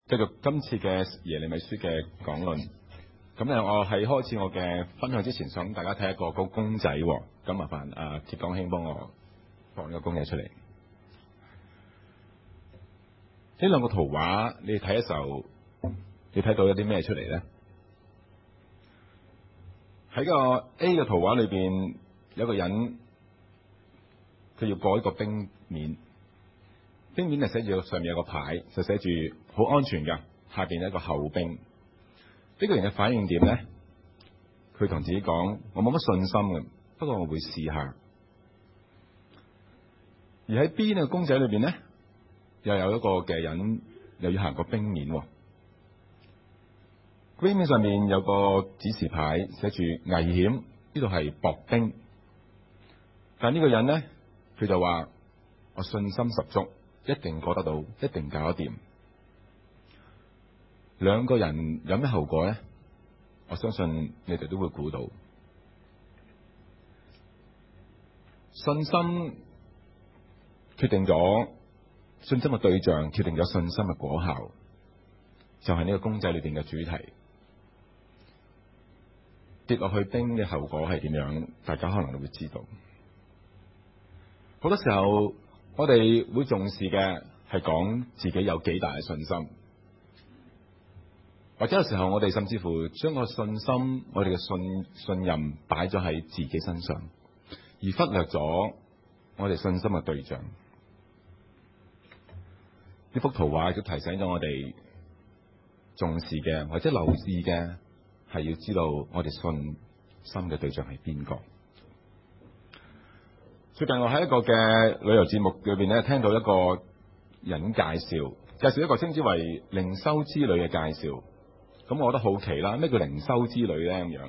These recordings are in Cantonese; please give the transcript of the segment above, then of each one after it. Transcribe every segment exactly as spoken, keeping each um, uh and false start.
繼續今次嘅耶利米書嘅講論，咁咧我喺開始我嘅分享之前，想大家睇一個個公仔，咁麻煩啊鐵講兄幫我放呢個公仔出嚟。呢兩個圖畫你睇嘅時候，你睇到有啲咩出嚟咧？喺個 A 嘅圖畫裏邊，有個人佢要過一個冰面。冰面係寫住上面有個牌，就寫住好安全㗎，下邊有一個後冰。呢、這個人嘅反應點咧？佢同自己講：我冇乜信心嘅，不過我會試下。而喺 B 呢個公仔裏邊咧，又有一個嘅人又要行個冰面。冰面上面有個指示牌，寫住危險，呢度係薄冰。但呢個人咧，佢就話：我信心十足。一定過得到，一定搞得掂。兩個人有咩後果咧？我相信你哋都會估到。信心決定咗信心嘅對象，決定咗信心嘅果效，就係呢個公仔裏邊嘅主題。跌落去冰嘅後果係點樣？大家可能都會知道。好多時候，我哋會重視嘅係講自己有幾大嘅信心，或者有時候我哋甚至乎將個信心、我哋嘅信信任擺咗喺自己身上，而忽略咗我哋信心嘅對象。呢幅圖畫亦都提醒咗我哋重視嘅或者留意嘅係要知道我哋信心嘅對象係邊個。最近我喺一個嘅旅遊節目裏邊咧，聽到一個人介紹，介紹一個稱之為靈修之旅嘅介紹。咁我覺得好奇啦，咩叫靈修之旅咧？咁樣，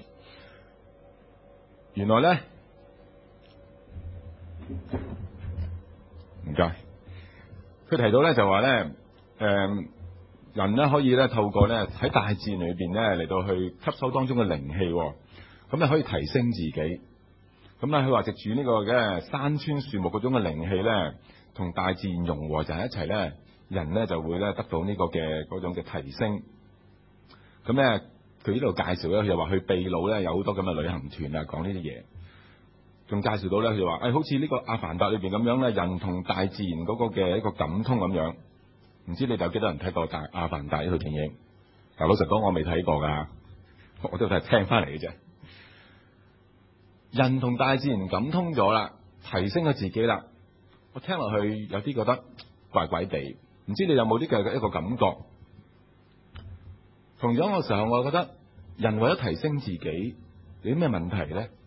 原來咧，唔該，佢提到咧就話咧，誒、呃，人咧可以咧透過咧喺大自然裏邊咧嚟到去吸收當中嘅靈氣，咁咧可以提升自己。咁咧，佢話藉住呢個嘅山川樹木嗰種嘅靈氣咧，同大自然融合在一齊咧，人咧就會咧得到呢個嘅嗰種嘅提升。咁咧，佢呢度介紹咧，佢就話去秘魯咧有好多咁嘅旅行團啊，講呢啲嘢。仲介紹到咧，佢就話誒，好似呢個阿凡達裏邊咁樣咧，人同大自然嗰個嘅一個感通咁樣。唔知你哋有幾多人睇過大阿凡達呢套電影？嗱，老實講，我未睇過㗎，我都係聽翻嚟嘅啫。人同大自然感通咗啦，提升咗自己啦。我聽落去有啲覺得怪怪地，唔知你有冇啲嘅一個感覺？同樣嘅時候，我覺得人為咗提升自己，有啲咩問題咧？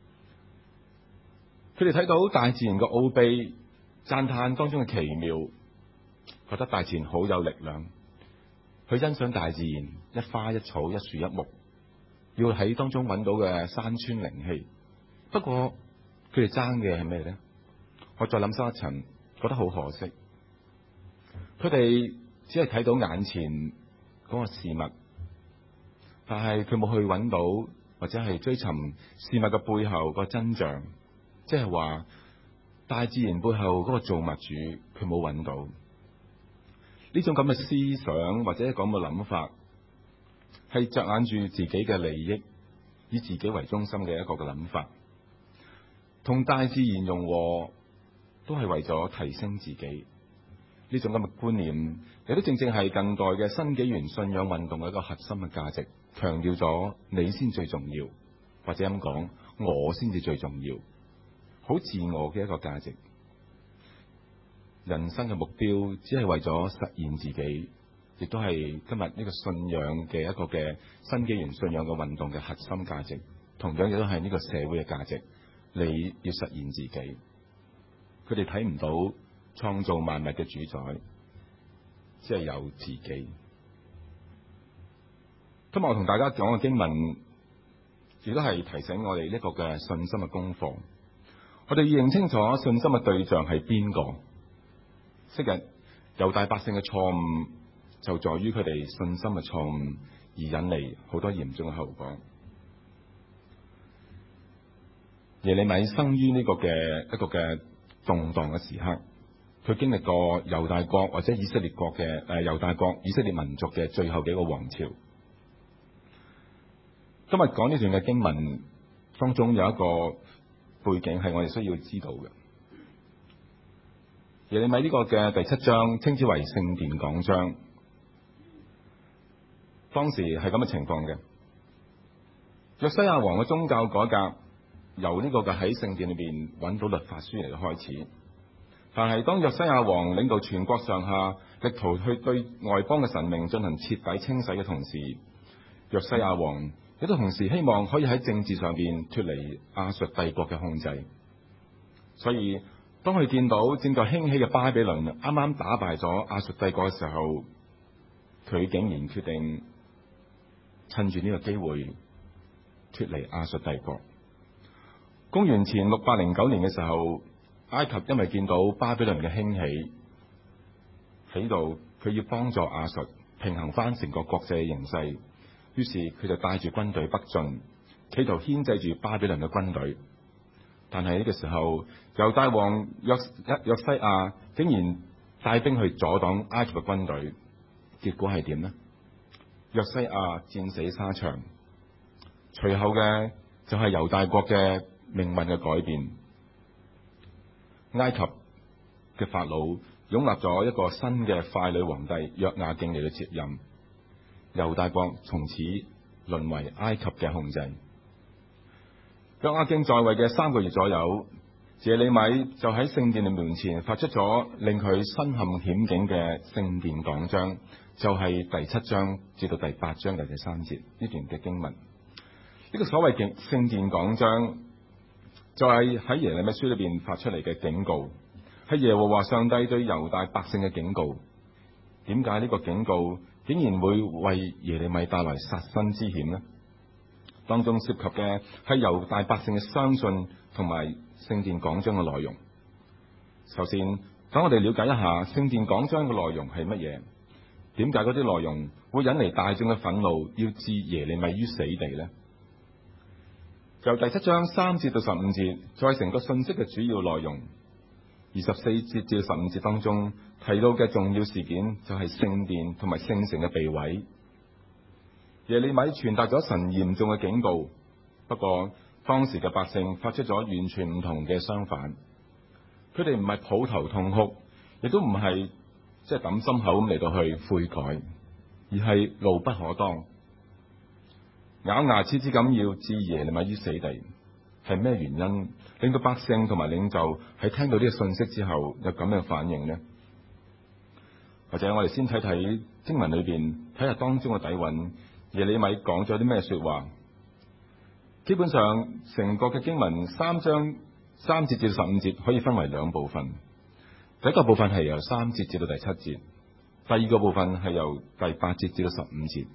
佢哋睇到大自然嘅奧秘，讚嘆當中嘅奇妙，覺得大自然好有力量，去欣賞大自然一花一草一樹一木，要喺當中揾到嘅山川靈氣。不過佢哋爭嘅係咩咧？我再諗深一層，覺得好可惜。佢哋只係睇到眼前嗰個事物，但係佢冇去揾到或者係追尋事物嘅背後個真相，即係話大自然背後嗰個造物主，佢冇揾到呢種咁嘅思想或者咁嘅諗法，係着眼住自己嘅利益，以自己為中心嘅一個嘅諗法。同大自然融合都係為咗提升自己，呢種咁嘅觀念，亦都正正係近代嘅新紀元信仰運動嘅一個核心嘅價值，強調咗你先最重要，或者咁講，我先至最重要，好自我嘅一個價值。人生嘅目標只係為咗實現自己，亦都係今日呢個信仰嘅一個嘅新紀元信仰嘅運動嘅核心價值，同樣亦都係呢個社會嘅價值。你要實現自己，佢哋睇唔到創造萬物嘅主宰，只係有自己。今日我同大家講嘅經文，亦都係提醒我哋呢個嘅信心嘅功課。我哋要認清楚信心嘅對象係邊個。昔日猶大百姓嘅錯誤，就在於佢哋信心嘅錯誤，而引嚟好多嚴重嘅後果。耶利米生於呢個嘅一個嘅動盪嘅時刻， 佢經歷過猶大國或者以色列國嘅誒猶大國以色列民族嘅最後幾個王朝。今日講呢段嘅經文當中有一個背景係我哋需要知道嘅。耶利米呢個嘅第七章稱之為聖殿講章，當時係咁嘅情況嘅。約西亞王嘅宗教改革由呢個嘅喺聖殿裏邊揾到律法書嚟開始，但係當約西亞王領導全國上下力圖去對外邦嘅神明進行徹底清洗嘅同時，約西亞王亦都同時希望可以喺政治上邊脫離亞述帝國嘅控制。所以當佢見到正在興起嘅巴比倫啱啱打敗咗亞述帝國嘅時候，佢竟然決定趁住呢個機會脫離亞述帝國。公元前六百零九年嘅時候，埃及因為見到巴比倫嘅興起喺度，佢要幫助亞述平衡翻成個國際嘅形勢，於是佢就帶住軍隊北進，企圖牽制住巴比倫嘅軍隊。但係呢個時候，猶大王約約西亞竟然帶兵去阻擋埃及嘅軍隊，結果係點呢？約西亞戰死沙場，隨後嘅就係猶大國嘅命運嘅改變。埃及嘅法老擁立咗一個新嘅傀儡皇帝約雅敬嚟到接任，猶大國從此淪為埃及嘅控制。約雅敬在位嘅三個月左右，耶利米就喺聖殿嘅門前發出咗令佢身陷險境嘅聖殿講章，就係、是、第七章至到第八章嘅第三節呢段嘅經文。呢、這個所謂嘅聖殿講章，就係喺耶利米書裏邊發出嚟嘅警告，係耶和華上帝對猶大百姓嘅警告。點解呢個警告竟然會為耶利米帶來殺身之險呢？當中涉及嘅係猶大百姓嘅相信同埋聖殿講章嘅內容。首先，等我哋了解一下聖殿講章嘅內容係乜嘢？點解嗰啲內容會引嚟大眾嘅憤怒，要置耶利米於死地呢？由第七章三節到十五節，再成個信息嘅主要內容。二十四節至十五節當中提到嘅重要事件就係聖殿同埋聖城嘅被毀。耶利米傳達咗神嚴重嘅警告，不過當時嘅百姓發出咗完全唔同嘅相反。佢哋唔係抱頭痛哭，亦都唔係即係抌心口咁嚟到去悔改，而係怒不可當，咬牙切齒咁要置耶利米於死地。係咩原因令到百姓同埋領袖喺聽到呢個信息之後有咁樣反應呢？或者我哋先睇睇經文裏邊，睇下當中嘅底蘊。耶利米講咗啲咩說話？基本上成個嘅經文三章三節至十五節可以分為兩部分。第一個部分係由三節至到第七節，第二個部分係由第八節至到十五節。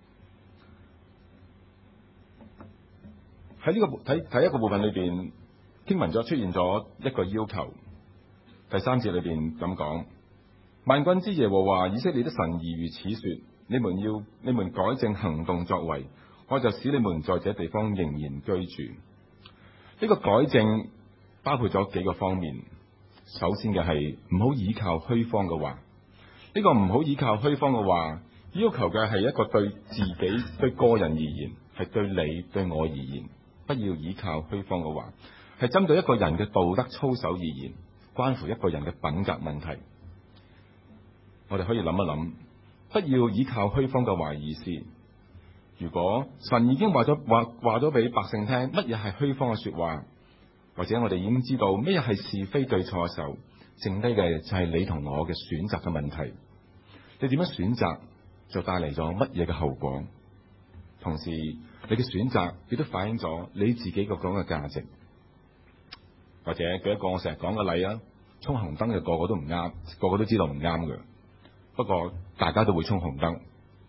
喺呢個睇第一個部分裏邊，經文就出現咗一個要求。第三節裏邊咁講：萬軍之耶和華以色列的神而如此說。你們要你們改正行動作為，我就使你們在這地方仍然居住。呢個改正包括咗幾個方面。首先嘅係唔好依靠虛謊嘅話。呢個唔好依靠虛謊嘅話，要求嘅係一個對自己對個人而言，係對你對我而言，不要依靠虛謊嘅話，係針對一個人嘅道德操守而言，關乎一個人嘅品格問題。我哋可以諗一諗。不要依靠虛謊嘅話意思。如果神已經話咗話話咗俾百姓聽乜嘢係虛謊嘅說話，或者我哋已經知道咩係是非對錯嘅時候，剩低嘅就係你同我嘅選擇嘅問題。你點樣選擇就帶嚟咗乜嘢嘅後果？同時，你嘅選擇亦都反映咗你自己個講嘅價值。或者舉一個我成日講嘅例啊，衝紅燈嘅個個都唔啱，個個都知道唔啱嘅。不過大家都會衝紅燈，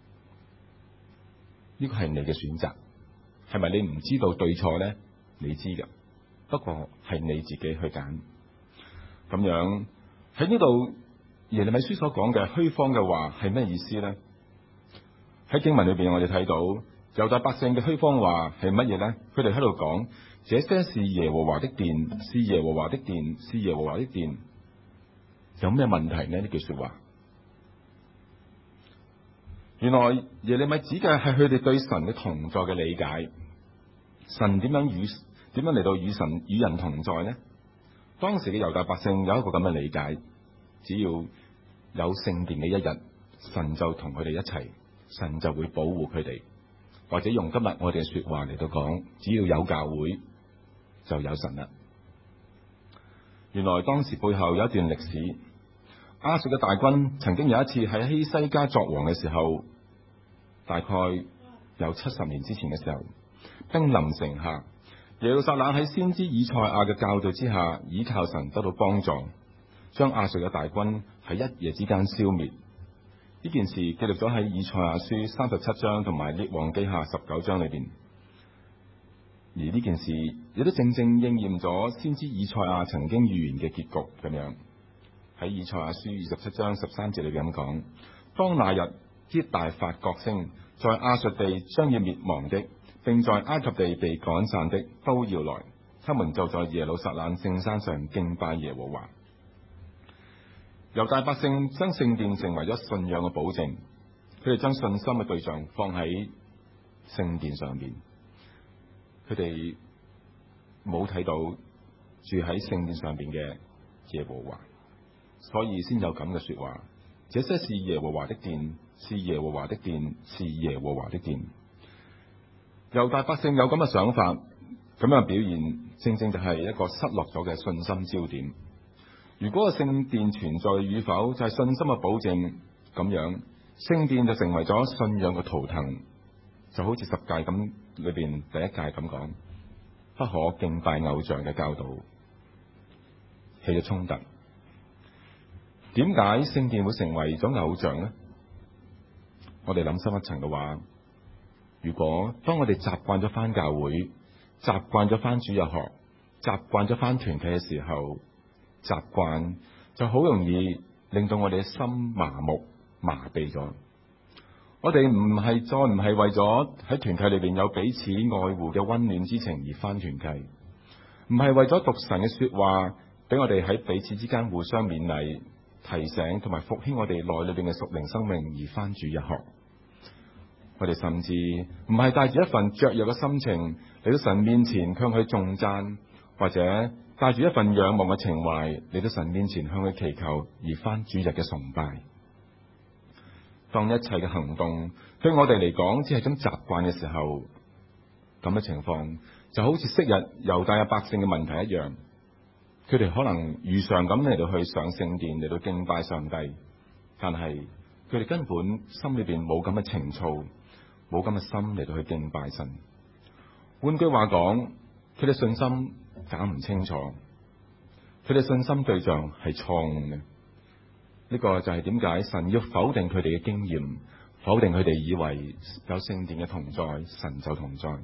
呢個係你嘅選擇，係咪你唔知道對錯呢？你知㗎，不過係你自己去揀。咁樣喺呢度耶利米書所講嘅虛謊嘅話係咩意思呢？喺經文裏邊我哋睇到猶大百姓嘅虛謊話係乜嘢呢？佢哋喺度講，這些是耶和華的殿，是耶和華的殿，是耶和華的殿。 有咩問題呢？呢句說話，原來耶利米指嘅係佢哋對神嘅同在嘅理解。神點樣與點樣嚟到與神與人同在呢？當時嘅猶大百姓有一個咁嘅理解，只要有聖殿嘅一日，神就同佢哋一齊，神就會保護佢哋。或者用今日我哋嘅說話嚟到講，只要有教會就有神啦。原來當時背後有一段歷史，亞述嘅大軍曾經有一次喺希西家作王嘅時候，大概有七十年之前嘅時候，兵臨城下，耶路撒冷喺先知以賽亞嘅教導之下，倚靠神得到幫助，將亞述嘅大軍喺一夜之間消滅。呢件事記錄咗喺以賽亞書三十七章同埋列王記下十九章裏邊，而呢件事亦都正正應驗咗先知以賽亞曾經預言嘅結局咁樣。喺以賽亞書二十七章十三節裏邊咁講：當那日，必大發角聲，在亞述地將要滅亡的，並在埃及地被趕散的都要來，他們就在耶路撒冷聖山上敬拜耶和華。猶大百姓將聖殿成為咗信仰嘅保證，佢哋將信心嘅對象放喺聖殿上邊，佢哋冇睇到住喺聖殿上邊嘅耶和華，所以先有咁嘅說話：這些是耶和華的殿，是耶和華的殿，是耶和華的殿。猶大百姓有咁嘅想法，咁樣嘅表現，正正就係一個失落咗嘅信心焦點。如果個聖殿存在與否就係信心嘅保證，咁樣聖殿就成為咗信仰嘅圖騰，就好似十誡咁裏邊第一誡咁講，不可敬拜偶像嘅教導起咗衝突。點解聖殿會成為咗偶像呢？我哋諗深一層嘅話，如果當我哋習慣咗返教會，習慣咗返主日學，習慣咗返團契嘅時候，習慣就好容易令到我哋嘅心麻木麻痹咗。我哋唔係再唔係為咗喺團契裏邊有彼此愛護嘅溫暖之情而返團契，唔係為咗讀神嘅說話俾我哋喺彼此之間互相勉勵、提醒同埋復興我哋內裏邊嘅屬靈生命而返主日學。我哋甚至唔係帶住一份雀躍嘅心情嚟到神面前向佢頌讚，或者帶住一份仰望嘅情懷嚟到神面前向佢祈求而返主日嘅崇拜。當一切嘅行動對我哋嚟講只係種習慣嘅時候，咁嘅情況就好似昔日猶大嘅百姓嘅問題一樣，佢哋可能如常咁嚟到去上聖殿嚟到敬拜上帝，但係佢哋根本心裏邊冇咁嘅情操，冇咁嘅心嚟到去敬拜神。換句話講，佢哋信心搞唔清楚，佢哋信心對象係錯誤嘅。呢個就係點解神要否定佢哋嘅經驗，否定佢哋以為有聖殿嘅同在，神就同在。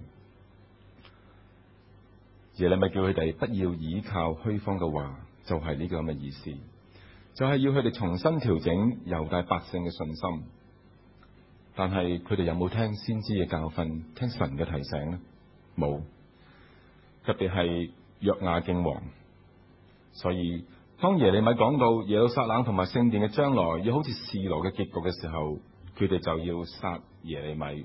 耶利米叫佢哋不要倚靠虛謊嘅話，就係呢個咁嘅意思，就係要佢哋重新調整猶大百姓嘅信心。但係佢哋有冇聽先知嘅教訓，聽神嘅提醒呢？冇。特別係約雅敬王。所以當耶利米講到耶路撒冷同埋聖殿嘅將來要好似示羅嘅結局嘅時候，佢哋就要殺耶利米。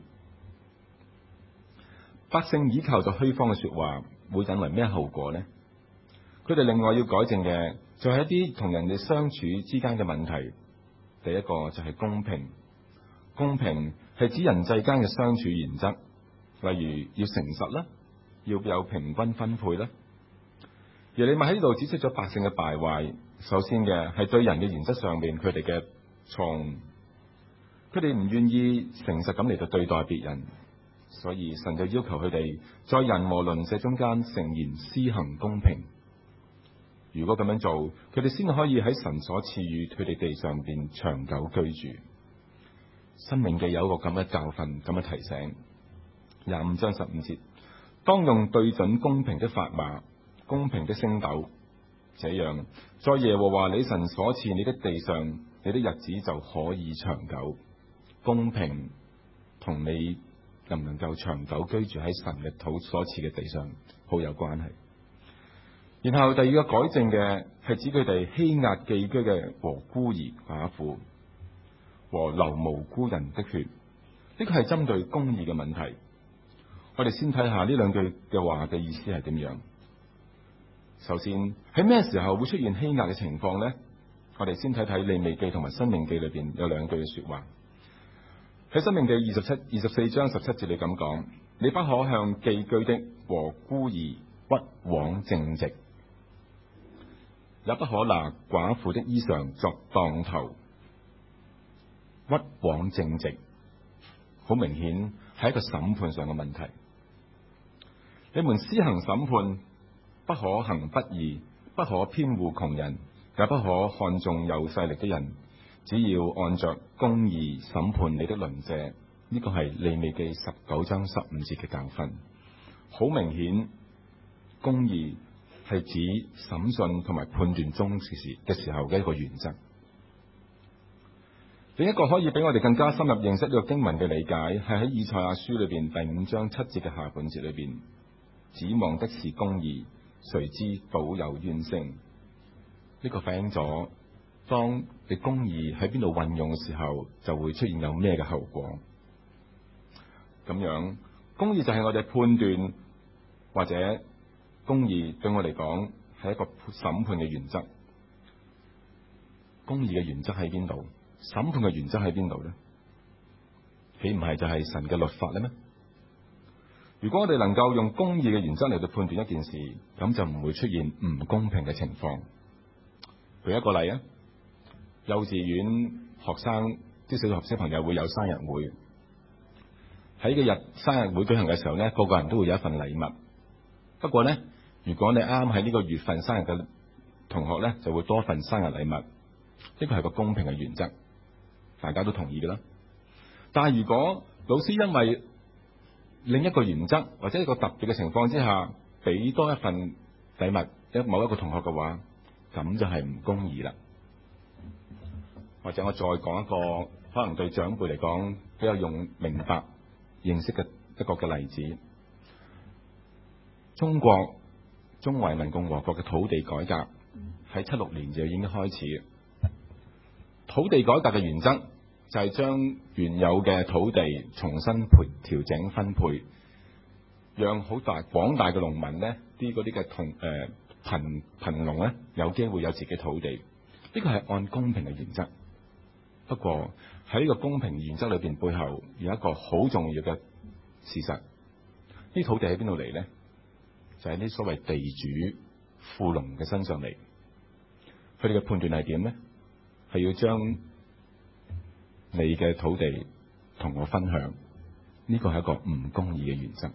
百姓倚靠咗虛謊嘅說話，會引為咩後果呢？佢哋另外要改正嘅就係一啲同人哋相處之間嘅問題。第一個就係公平，公平係指人際間嘅相處原則，例如要誠實啦，要有平均分配啦。耶利米喺呢度指出咗百姓嘅敗壞。首先嘅係對人嘅原則上面佢哋嘅錯誤，佢哋唔願意誠實咁嚟到對待別人，所以神就要求佢哋在人和鄰舍中間誠然施行公平。如果咁樣做，佢哋先可以喺神所賜予佢哋地上邊長久居住。申命記有一個咁嘅教訓，咁嘅提醒。廿五章十五節，當用對準公平的砝碼，公平的升斗，這樣在耶和華你神所賜你的地上，你的日子就可以長久。公平同你能唔能夠長久居住喺神嘅土所賜嘅地上好有關係。 然後第二個改正嘅係指佢哋欺壓寄居嘅和孤兒寡婦和流無辜人的血，呢個係針對公義嘅問題。我哋先睇下呢兩句嘅話嘅意思係點樣。首先喺咩時候會出現欺壓嘅情況呢？我哋先睇睇利未記同埋申命記裏邊有兩句嘅說話。喺申命記二十七、二十四章十七節，你咁講：你不可向寄居的和孤兒屈枉正直，也不可拿寡婦的衣裳作當頭。屈枉正直，好明顯係一個審判上嘅問題。你們施行審判，不可行不義，不可偏護窮人，也不可看重有勢力的人，只要按着公義審判你的鄰舍。呢個係利未記十九章十五節嘅教訓。好明顯，公義係指審訊同埋判斷中時嘅時候嘅一個原則。另一個可以俾我哋更加深入認識呢個經文嘅理解，係喺以賽亞書裏邊第五章七節嘅下半節裏邊，指望的是公義，誰知倒有冤聲。呢個反映咗，當你公義喺邊度運用嘅時候，就會出現有咩嘅後果。咁樣，公義就係我哋判斷或者公義對我嚟講係一個審判嘅原則。公義嘅原則喺邊度？審判嘅原則喺邊度呢？豈唔係就係神嘅律法咧咩？如果我哋能夠用公義嘅原則嚟到判斷一件事，咁就唔會出現唔公平嘅情況。舉一個例啊，幼稚園學生啲小學小朋友會有生日會，喺個日生日會舉行嘅時候呢，個個人都會有一份禮物。不過呢，如果你啱喺呢個月份生日嘅同學呢，就會多份生日禮物。呢個係個公平嘅原則，大家都同意嘅啦。但係如果老師因為另一個原則或者一個特別嘅情況之下，俾多一份禮物一某一個同學嘅話，咁就係唔公義啦。或者我再講一個可能對長輩嚟講比較用明白認識嘅一個嘅例子。中國中華人民共和國嘅土地改革喺七六年就已經開始。土地改革嘅原則就係將原有嘅土地重新配調整分配，讓好大廣大嘅農民呢啲嗰啲嘅同誒貧貧農咧有機會有自己土地。呢個係按公平嘅原則。不過喺呢個公平原則裏邊背後有一個好重要嘅事實，呢土地喺邊度嚟呢？就係呢所謂地主富農嘅身上嚟。佢哋嘅判斷係點呢？係要將你嘅土地同我分享，呢個係一個唔公義嘅原則。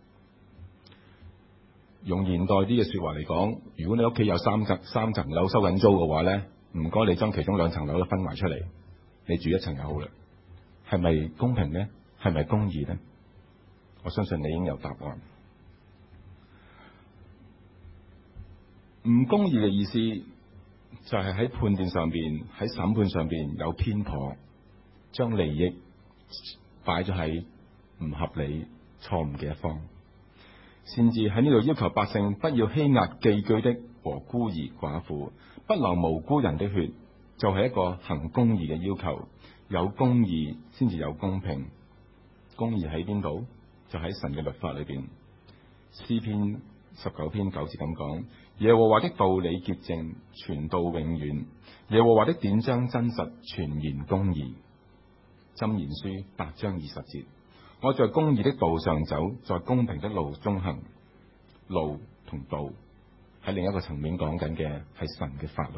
用現代啲嘅說話嚟講，如果你屋企有三層三層樓收緊租嘅話咧，唔該你將其中兩層樓都分埋出嚟，你住一層就好啦。係咪公平呢？係咪公義呢？我相信你已經有答案。唔公義嘅意思就係喺判斷上邊，喺審判上邊有偏頗，將利益擺咗喺唔合理、錯誤嘅一方，先至喺呢度要求百姓不要欺壓寄居的和孤兒寡婦，不流無辜人的血，就係一個行公義嘅要求。有公義先至有公平。公義喺邊度？就喺神嘅律法裏邊。詩篇十九篇九節咁講：耶和華的道理潔淨，傳到永遠；耶和華的典章真實，全然公義。箴言書八章二十節：我在公義的道上走，在公平的路中行。路同道喺另一個層面講緊嘅係神嘅法律。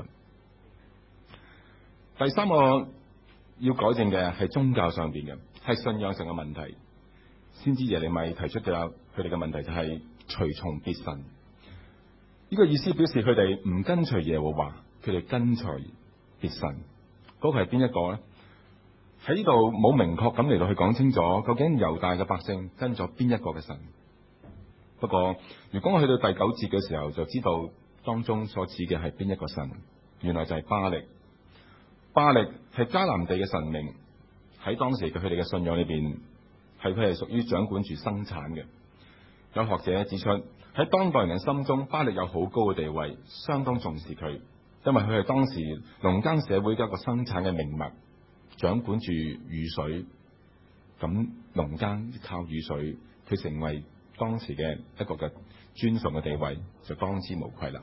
第三個要改正嘅係宗教上邊嘅，係信仰上嘅問題。先知耶利米提出嘅佢哋嘅問題就係隨從別神。呢個意思表示佢哋唔跟隨耶和華，佢哋跟隨別神。嗰個係邊一個呢？喺呢度冇明確咁嚟到去講清楚，究竟猶大嘅百姓跟咗邊一個嘅神。不過如果我去到第九節嘅時候，就知道當中所指嘅係邊一個神。原來就係巴力。巴力係迦南地嘅神明，喺當時嘅佢哋嘅信仰裏邊，係佢係屬於掌管住生產嘅。 有學者指出，喺當代人心中，巴力有好高嘅地位，相當重視佢，因為佢係當時農耕社會嘅一個生產嘅命脈，掌管住雨水，咁農耕靠雨水，佢成為當時嘅一個嘅尊崇嘅地位，就當之無愧啦。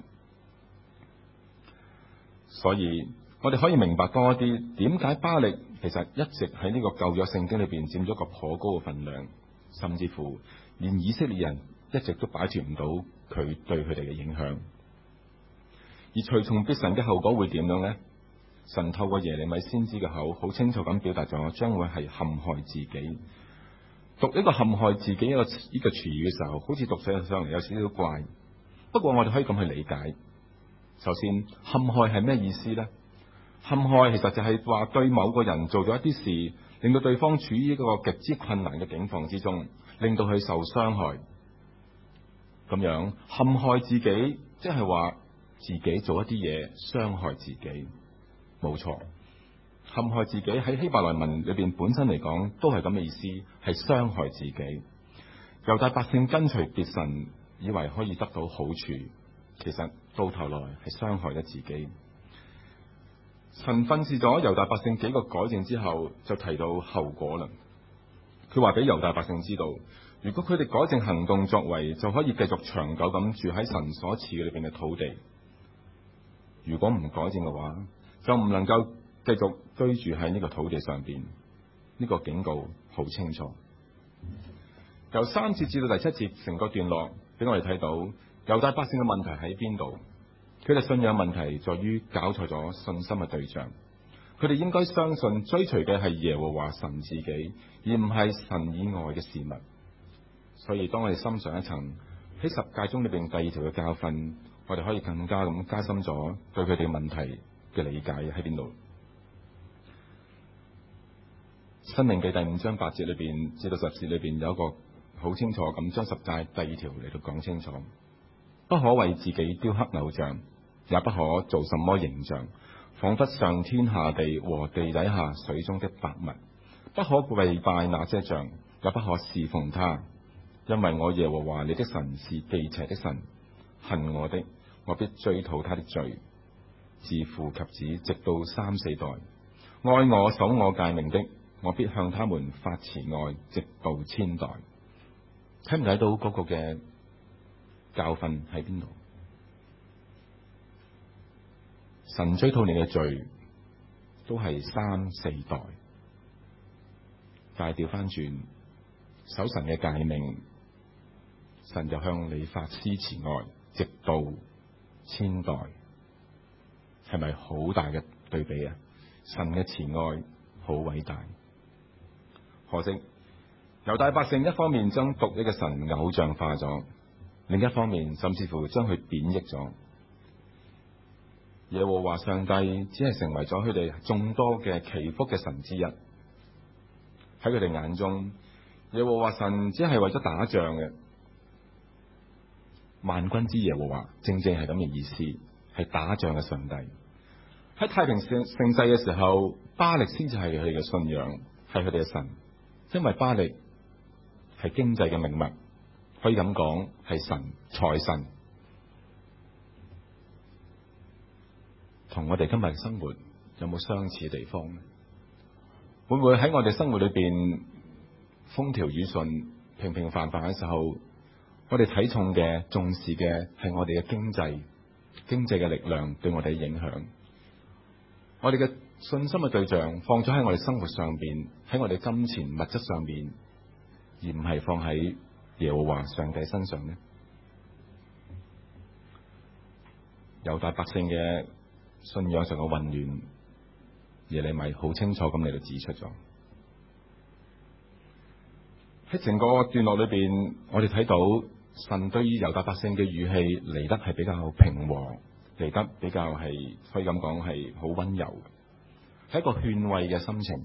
所以我哋可以明白多啲，點解巴力其實一直喺呢個舊約聖經裏邊佔咗個頗高嘅分量，甚至乎連以色列人一直都擺脫唔到佢對佢哋嘅影響。而隨從別神嘅後果會點樣呢？神透過耶利米先知嘅口，好清楚咁表達咗，將會係陷害自己。讀一個陷害自己一個呢個詞語嘅時候，好似讀起上嚟有少少怪。不過我哋可以咁去理解。首先，陷害係咩意思呢？陷害其實就係話對某個人做咗一啲事，令到對方處於一個極之困難嘅境況之中，令到佢受傷害。咁樣陷害自己，即係話自己做一啲嘢傷害自己，冇錯。陷害自己喺希伯來文裏邊本身嚟講都係咁嘅意思，係傷害自己。猶大百姓跟隨別神，以為可以得到好處，其實到頭來係傷害咗自己。神訓示咗猶大百姓幾個改正之後，就提到後果啦。佢話俾猶大百姓知道，如果佢哋改正行動作為，就可以繼續長久咁住喺神所賜嘅裏邊嘅土地。如果唔改正嘅話，就唔能夠繼續居住喺呢個土地上邊。呢個警告好清楚。由三節至到第七節成個段落，俾我哋睇到猶大百姓嘅問題喺邊度？佢哋信仰問題在於搞錯咗信心嘅對象。佢哋應該相信追隨嘅係耶和華神自己，而唔係神以外嘅事物。所以當我哋深上一層，喺十誡中裏邊第二條嘅教訓，我哋可以更加咁加深咗對佢哋問題嘅理解喺邊度。申命記第五章八節裏邊至到十節裏邊有一個好清楚咁將十誡第二條嚟到講清楚，不可為自己雕刻偶像，也不可做什麼形象，仿佛上天下地和地底下水中的百物，不可跪拜那些像，也不可侍奉他，因為我耶和華你的神是忌邪的神，恨我的，我必追討他的罪，自父及子直到三四代，愛我守我誡命的，我必向他們發慈愛，直到千代。睇唔睇到嗰個嘅教訓喺邊度？神追討你嘅罪都係三四代，但係調翻轉守神嘅誡命，神就向你發施慈愛，直到千代。係咪好大嘅對比啊？神嘅慈愛好偉大，可惜猶大百姓一方面將獨一嘅神偶像化咗，另一方面甚至乎將佢貶抑咗。耶和華上帝只係成為咗佢哋眾多嘅祈福嘅神之一。喺佢哋眼中，耶和華神只係為咗打仗嘅。萬軍之耶和華正正係咁嘅意思，係打仗嘅上帝。喺太平盛盛世嘅時候，巴力先至係佢哋嘅信仰，係佢哋嘅神，因為巴力係經濟嘅命脈，可以咁講係神財神。同我哋今日嘅生活有冇相似嘅地方呢？會唔會喺我哋生活裏邊風調雨順、平平凡凡嘅時候，我哋睇重嘅、重視嘅係我哋嘅經濟、經濟嘅力量對我哋嘅影響。我哋嘅信心嘅對象放咗喺我哋生活上邊，喺我哋金錢物質上邊，而唔係放喺耶和華上帝身上呢？猶大百姓嘅信仰上嘅混亂，耶利米好清楚咁嚟到指出咗。喺整個段落裏邊，我哋睇到神對於猶大百姓嘅語氣嚟得係比較平和，嚟得比較係可以咁講係好溫柔，係一個勸慰嘅心情。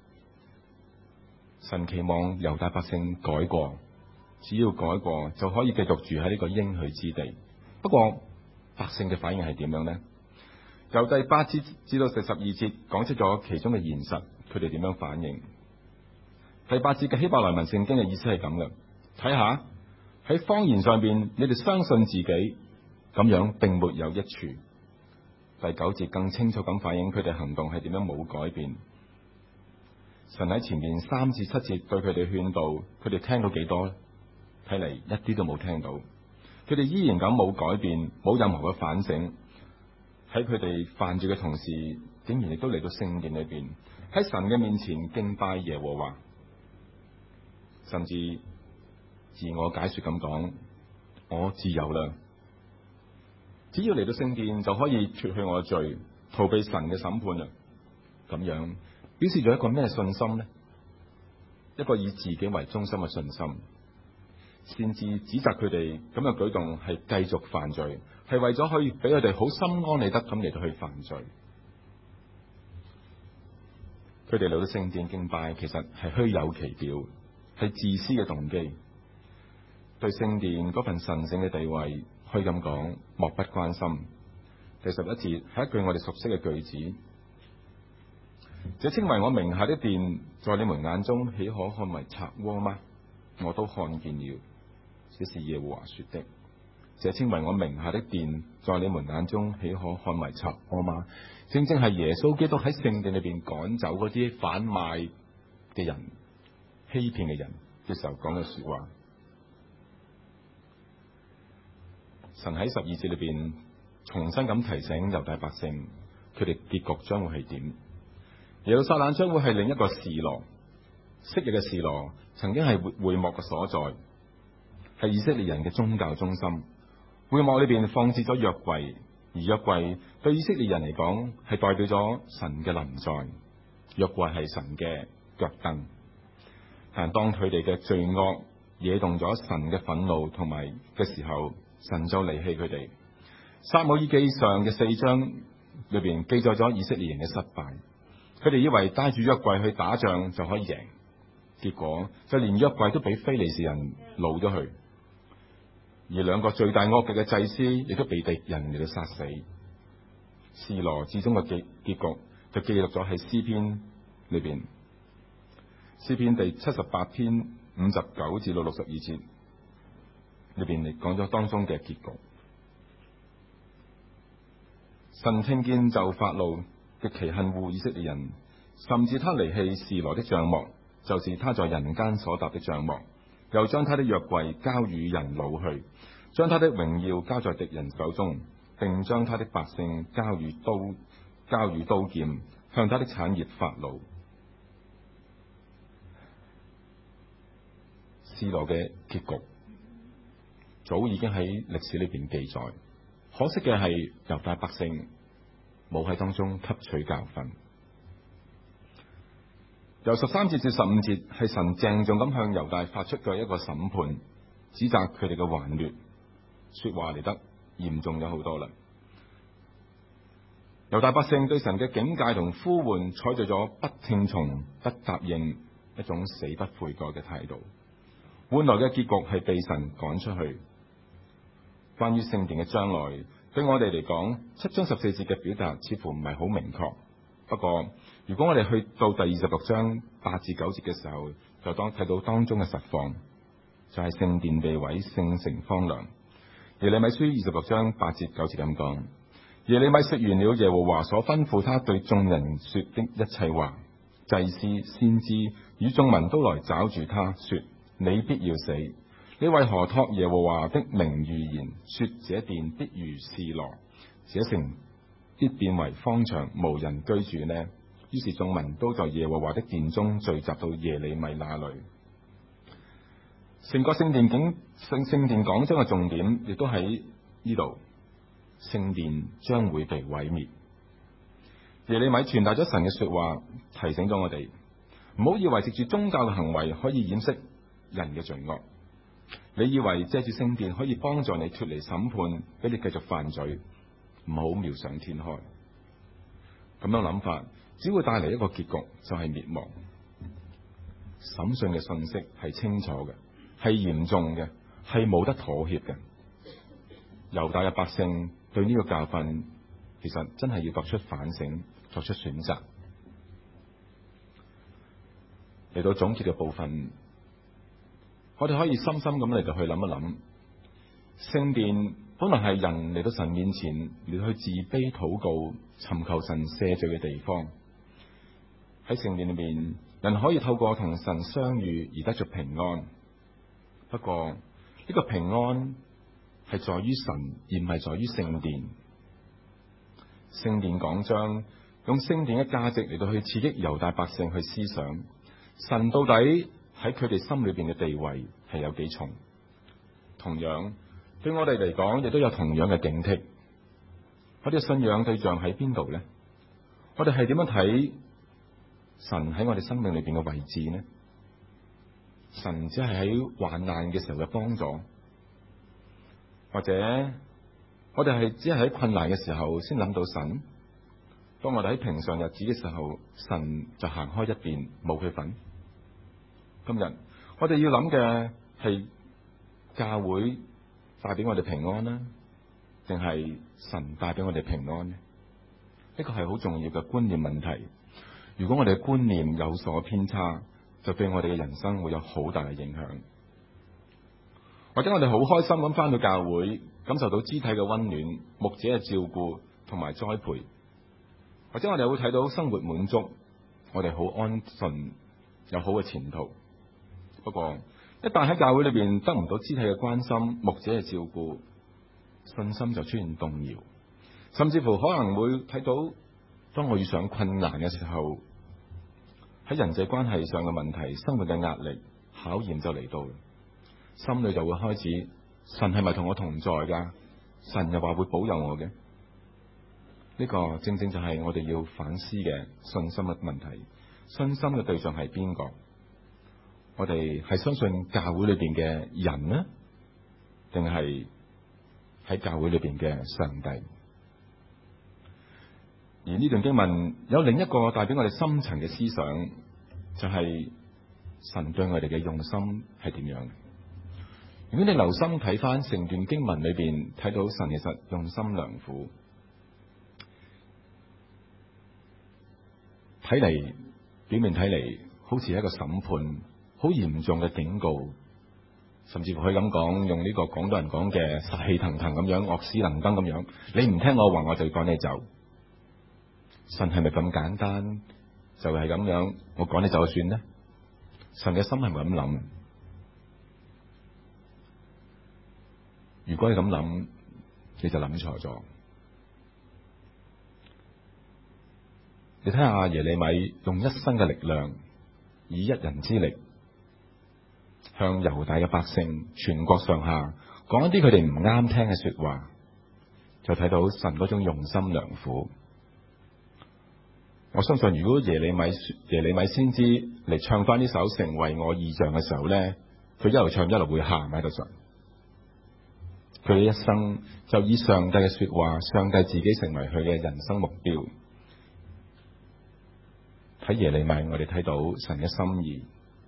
神期望猶大百姓改過，只要改過就可以繼續住喺呢個應許之地。不過百姓嘅反應係點樣呢？由第八節至到第十二節講出咗其中嘅現實，佢哋點樣反應？第八節嘅希伯來文聖經嘅意思係咁嘅，睇下喺謊言上邊，你哋相信自己，咁樣並沒有益處。第九節更清楚咁反映佢哋行動係點樣冇改變。神喺前面三至七節對佢哋勸導，佢哋聽到幾多呢？睇嚟一啲都冇聽到。佢哋依然咁冇改變，冇任何嘅反省。喺佢哋犯罪嘅同時，竟然亦都嚟到聖殿裏邊，喺神嘅面前敬拜耶和華，甚至自我解說咁講：我自由啦，只要嚟到聖殿就可以脫去我嘅罪，逃避神嘅審判啦。咁樣表示咗一個咩信心呢？一個以自己為中心嘅信心。先至指責佢哋咁嘅舉動係繼續犯罪，係為咗可以俾佢哋好心安理得咁嚟到去犯罪。佢哋嚟到聖殿敬拜，其實係虛有其表，係自私嘅動機。對聖殿嗰份神聖嘅地位，可以咁講，漠不關心。第十一節係一句我哋熟悉嘅句子：這稱為我名下的殿，在你們眼中豈可看為賊窩嗎？我都看見了。這是耶和華說的。這稱為我名下的殿，在你們眼中豈可看為賊窩嗎？正正係耶穌基督喺聖殿裏邊趕走嗰啲販賣嘅人、欺騙嘅人嘅時候講嘅說話。神喺十二節裏邊重新咁提醒猶大百姓，佢哋結局將會係點？耶路撒冷將會係另一個示羅，昔日嘅示羅曾經係會幕嘅所在，係以色列人嘅宗教中心。會幕裏邊放置咗約櫃，而約櫃對以色列人嚟講係代表咗神嘅臨在，約櫃係神嘅腳凳。但當佢哋嘅罪惡惹動咗神嘅憤怒同埋嘅時候，神就離棄佢哋。撒母耳記上嘅四章裏邊記載咗以色列人嘅失敗，佢哋以為帶住約櫃去打仗就可以贏，結果就連約櫃都俾非利士人擄咗去，而兩個罪大惡極嘅祭司亦都被敵人嚟到殺死。示羅至終嘅結結局就記錄咗喺詩篇裏邊，詩篇第七十八篇五十九至到六十二節裏邊嚟講咗當中嘅結局。神聽見就發怒，極其恨惡以色列人，甚至他離棄示羅的帳幕，就是他在人間所搭的帳幕，又將他的約櫃交與人擄去，將他的榮耀交在敵人手中，並將他的百姓交與刀交與刀劍，向他的產業發怒。示羅嘅結局早已經喺歷史裏邊記載，可惜嘅係猶大百姓冇喺當中吸取教訓。由十三節至十五節係神鄭重咁向猶大發出嘅一個審判，指責佢哋嘅頑劣，說話嚟得嚴重咗好多啦。猶大百姓對神嘅警戒同呼喚採取咗不聽從、不答應一種死不悔改嘅態度，換來嘅結局係被神趕出去。關於聖殿嘅將來，對我哋嚟講，七章十四節嘅表達似乎唔係好明確。不過，如果我哋去到第二十六章八至九節嘅時候，就當睇到當中嘅實況，就係、是、聖殿被毀，聖城荒涼。耶利米書二十六章八至九節咁講：耶利米說完了耶和華所吩咐他對眾人說的一切話，祭司、先知與眾民都來抓住他，說：你必要死！你為何託耶和華的名預言，說這殿必如示羅，這城必變為荒場，無人居住呢？於是眾民都在耶和華的殿中聚集到耶利米那裏。成個聖殿景聖聖殿講章嘅重點，亦都喺呢度。聖殿將會被毀滅。耶利米傳達咗神嘅說話，提醒咗我哋，唔好以為藉住宗教嘅行為可以掩飾人嘅罪惡。你以為借住聖殿可以幫助你脫離審判，俾你繼續犯罪，唔好妙想天開。咁樣諗法只會帶嚟一個結局，就係滅亡。審訊嘅信息係清楚嘅，係嚴重嘅，係冇得妥協嘅。猶大嘅百姓對呢個教訓，其實真係要作出反省，作出選擇。嚟到總結嘅部分， 我哋可以深深咁嚟到去諗一諗，聖殿本來係人嚟到神面前嚟到去自卑禱告、尋求神赦罪嘅地方。喺聖殿裏面，人可以透過同神相遇而得着平安。不過呢、這個平安係在於神，而唔係在於聖殿。聖殿講章用聖殿嘅價值嚟到去刺激猶大百姓去思想，神到底喺佢哋心裏邊嘅地位係有幾重。同樣對我哋嚟講，亦都有同樣嘅警惕。我哋嘅信仰對象喺邊度呢？我哋係點樣睇神喺我哋生命裏邊嘅位置呢？神只係喺患難嘅時候嘅幫助，或者我哋係只係喺困難嘅時候先諗到神。當我哋喺平常日子嘅時候，神就行開一邊，冇佢份。今日我哋要諗嘅係教會帶俾我哋平安啦，定係神帶俾我哋平安呢？呢個係好重要嘅觀念問題。如果我哋嘅觀念有所偏差，就對我哋嘅人生會有好大嘅影響。或者我哋好開心咁返到教會，感受到肢體嘅溫暖、牧者嘅照顧同埋栽培，或者我哋會睇到生活滿足，我哋好安順，有好嘅前途。不過一旦喺教會裏邊得唔到肢體嘅關心、牧者嘅照顧，信心就出現動搖，甚至乎可能會睇到，當我遇上困難嘅時候，喺人際關係上嘅問題、生活嘅壓力、考驗就嚟到，心裏就會開始，神係咪同我同在㗎？神又話會保佑我嘅？呢個正正就係我哋要反思嘅信心嘅問題。信心嘅對象係邊個？我哋係相信教會裏邊嘅人呢，定係喺教會裏邊嘅上帝？而呢段經文有另一個帶俾我哋深層嘅思想，就係神對我哋嘅用心係點樣？如果你留心睇翻成段經文裏邊，睇到神其實用心良苦，睇嚟表面睇嚟好似係一個審判，好嚴重嘅警告，甚至乎可以咁講，用呢個廣東人講嘅殺氣騰騰咁樣，惡死能登咁樣，你唔聽我話，我就要趕你走。神係咪咁簡單？就係咁樣，我趕你走就算呢？神嘅心係咪咁諗？如果你咁諗，你就諗錯咗。你睇下耶利米用一生嘅力量，以一人之力，向猶大嘅百姓、全國上下講一啲佢哋唔啱聽嘅說話，就睇到神嗰種用心良苦。我相信，如果耶利米耶利米先知嚟唱翻呢首《成為我異象》嘅時候咧，佢一路唱一路會喊喺度上。佢嘅一生就以上帝嘅說話、上帝自己成為佢嘅人生目標。喺耶利米，我哋睇到神嘅心意。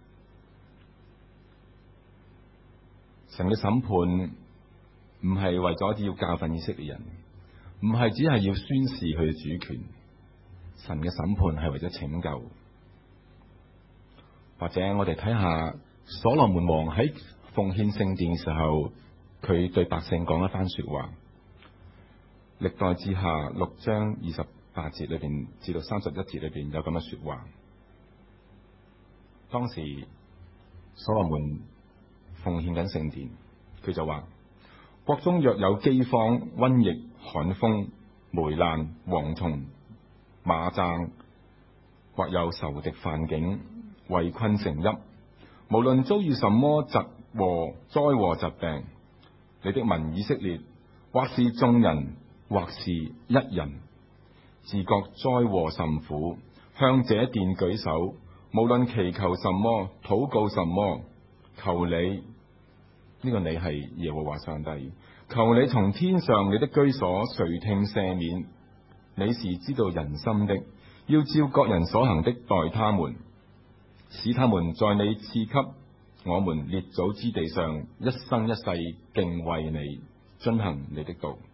神嘅審判唔係為咗要教訓以色列人，唔係只係要宣示佢嘅主權。神嘅審判係為咗拯救。或者我哋睇下所羅門王喺奉獻聖殿嘅時候，佢對百姓講一番說話。歷代志下六章二十八節裏邊至到三十一節裏邊有咁嘅說話。當時所羅門奉獻緊聖殿，佢就話：國中若有饑荒、瘟疫、旱風、霉爛、蝗蟲、螞蚱，或有仇敵犯境，圍困城邑，無論遭遇什麼疾禍、災禍、疾病，你的民以色列，或是眾人，或是一人，自覺災禍甚苦，向這殿舉手，無論祈求什麼、禱告什麼，求你，呢、這個你係耶和華上帝，求你從天上你的居所垂聽赦免。你是知道人心的，要照各人所行的待他們，使他們在你賜給我們列祖之地上一生一世敬畏你，遵行你的道。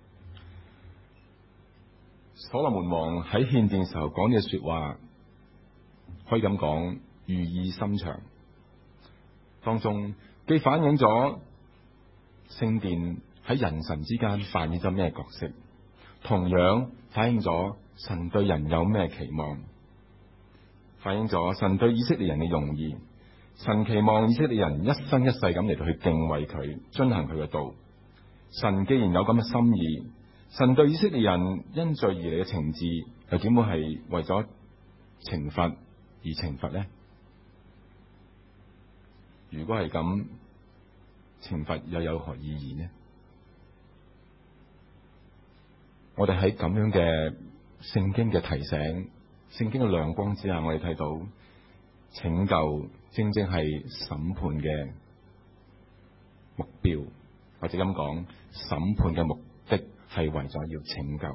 所羅門王喺獻殿時候講嘅說話，可以咁講，寓意深長。當中既反映咗聖殿喺人神之間扮演咗咩角色，同樣反映咗神對人有咩期望，反映咗神對以色列人嘅用意。神期望以色列人一生一世咁嚟到去敬畏佢，遵行佢嘅道。神既然有咁嘅心意，神對以色列人因罪而嚟嘅懲治，又點會係為咗懲罰而懲罰呢？如果係咁，懲罰又有何意義呢？我哋喺咁樣嘅聖經嘅提醒、聖經嘅亮光之下，我哋睇到拯救正正係審判嘅目標，或者咁講，審判嘅目的係為咗要拯救。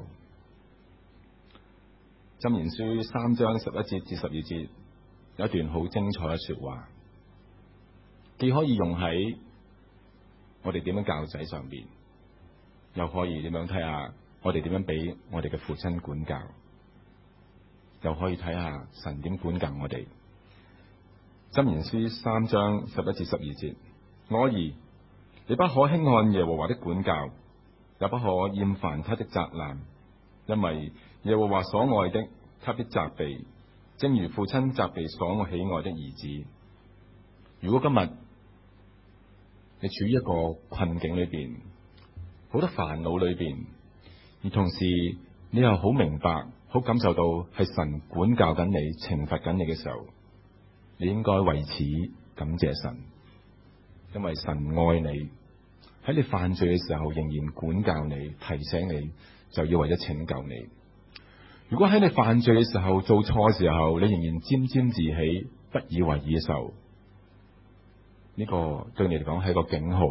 箴言書三章十一節至十二節有一段好精彩嘅說話，既可以用喺我哋點樣教仔上邊，又可以點樣睇下我哋點樣俾我哋嘅父親管教，又可以睇下神點管教我哋。箴言書三章十一至十二節，我兒，你不可輕看耶和華的管教，也不可厭煩他的責難，因為耶和華所愛的，他必責備，正如父親責備所喜愛的兒子。如果今日你處於一個困境裏邊，好多煩惱裏邊，而同時你又好明白、好感受到係神管教緊你、懲罰緊你嘅時候，你應該為此感謝神，因為神愛你，喺你犯罪嘅時候仍然管教你、提醒你，就要為咗拯救你。如果喺你犯罪嘅時候、做錯嘅時候，你仍然沾沾自喜、不以為意嘅時候，呢個對你嚟講係一個警號，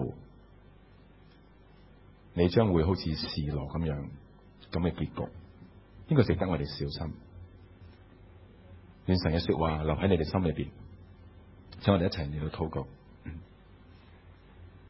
你將會好似示羅咁樣咁嘅結局。呢個值得我哋小心。願神嘅說話留喺你哋心裏邊，請我哋一齊嚟到禱告。